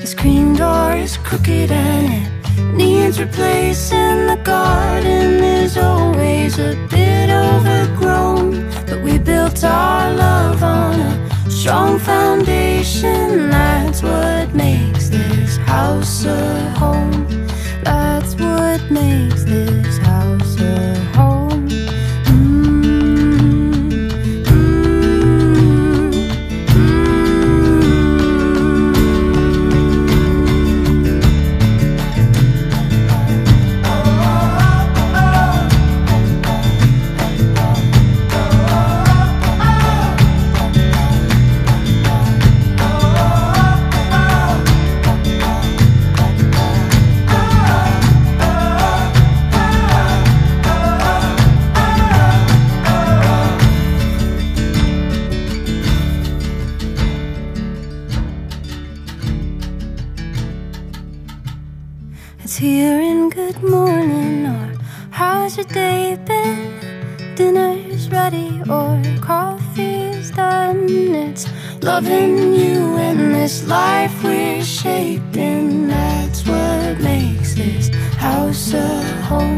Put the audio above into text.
screen door is crooked and it needs replacing. The garden is always a bit overgrown, but we built our love on a strong foundation. That's what makes this house a home. That's what makes this house a home. It's here in good morning, or how's your day been? Dinner's ready or coffee's done. It's loving you and this life we're shaping. That's what makes this house a home.